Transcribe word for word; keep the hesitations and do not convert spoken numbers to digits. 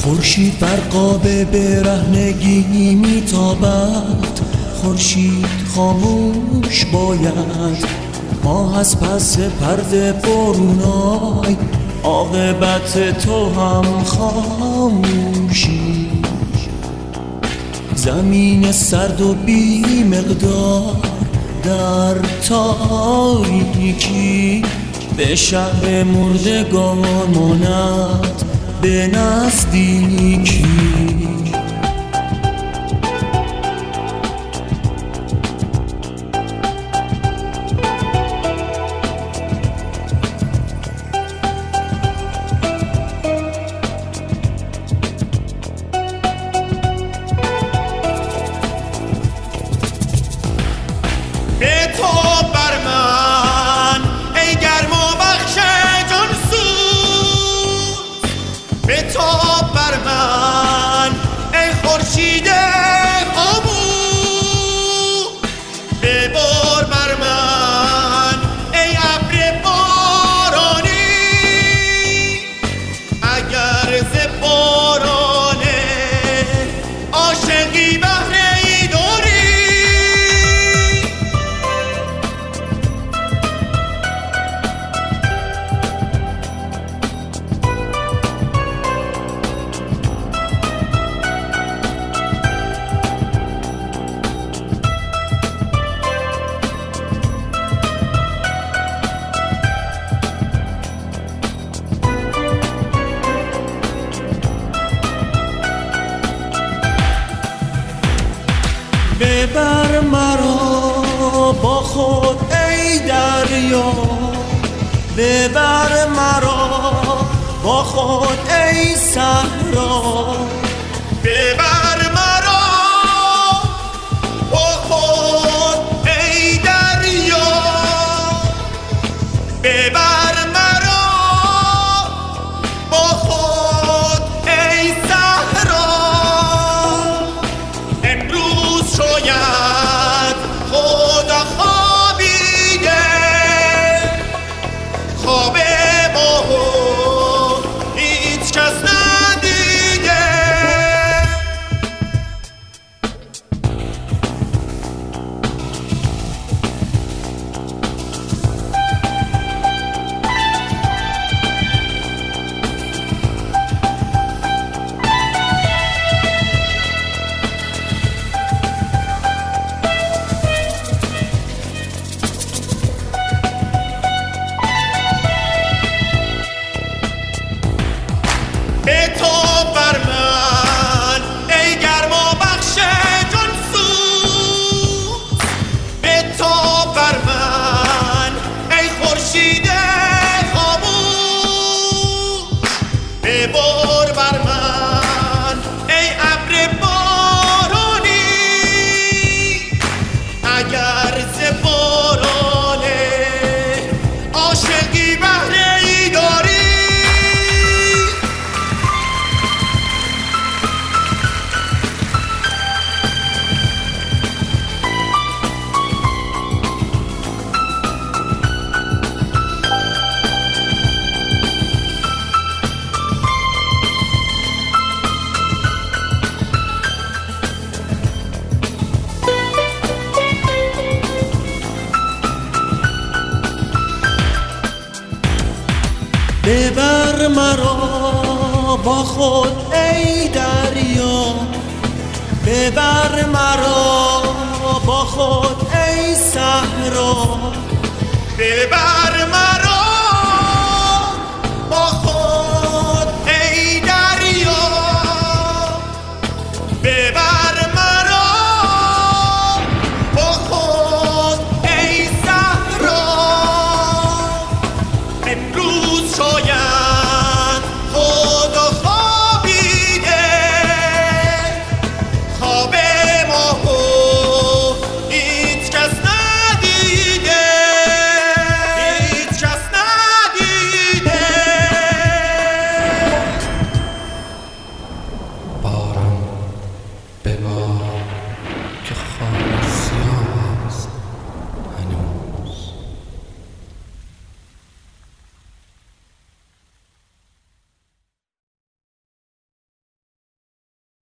خورشید بر قاب برهنگی میتابد، خورشید خاموش باید، ماه از پس پرده برونای، عاقبت تو هم خاموشی. زمین سرد و بی مقدار در تاریکی، به شهر مردگان ماند به نزدیکی. به تو بر من ای گرم و بخش جان سوز، به تو بر من ای خورشید خاموش، ببار بر من ای ابر بارانی، اگر ز باران عاشقی بهره ای داری. ببر مرا با خود ای دریا، ببر مرا با خود ای صحرا، ببر مرا با خود ای دریا، ببر مرا با خود ای صحرا. امروز شاید خدا خوابیده، خواب ماهو هیچ کس ندیده. به تو بر من ای گرم و بخش جان سوز، به تو بر من ای خورشید خاموش، ببار بر من ای ابر بارانی، اگر ز باران عاشقی بهره ای داری. ببر مرا با خود ای دریا، ببر مرا با خود ای صحرا، ببر